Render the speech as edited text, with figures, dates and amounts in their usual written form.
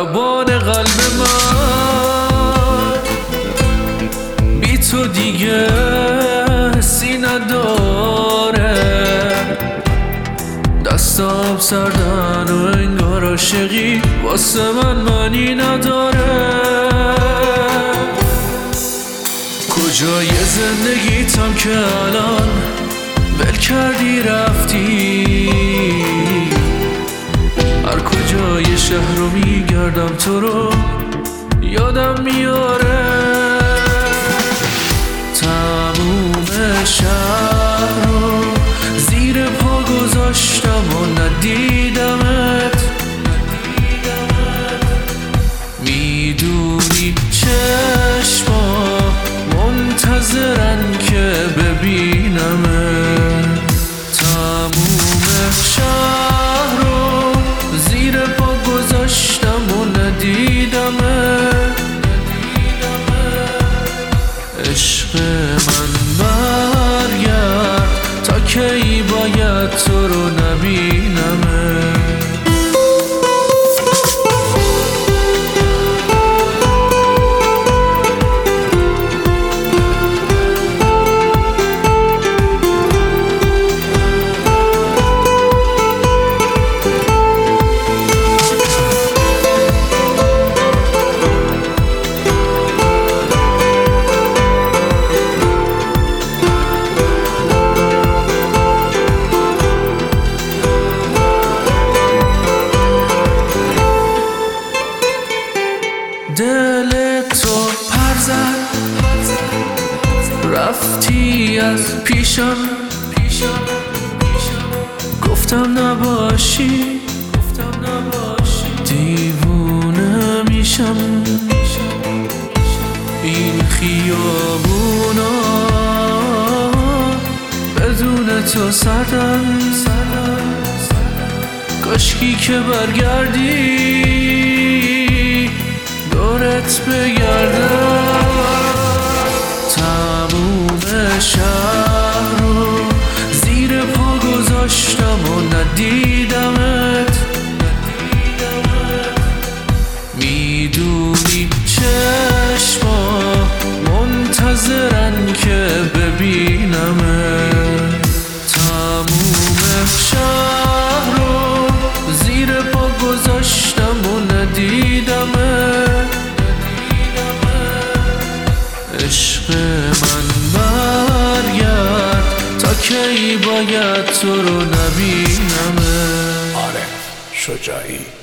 ضربان قلب من بی تو دیگه حسی نداره، دستام سردن و انگار عاشقی واسه من معنی نداره. کجای زندگیتم که الان ول کردی رفتی، هر کجای شهر رو میگردم تو رو یادم میاره. تموم شهر رو زیر پا گذاشتم و ندیدمت، میدونی چشما منتظرن که ببینمت. تموم شهر رو زیر پا گذاشتم و ندیدمت. عشق من برگرد، تا کی باید تو رو نبینمت. دل تو پر زد، رفتی از پیشم، گفتم نباشی دیوونه میشم. این خیابونا بدون تو سردن، کاشکی که برگردی دورت بگردم. تموم شهر رو زیر پا گذاشتم و ندیدمت، میدونی چشما منتظرن که ببینمت. تموم شهر رو زیر پا گذاشتم و ندیدمت. عشق من برگرد، تا کی باید تو رو نبینمت. عارف شجاعی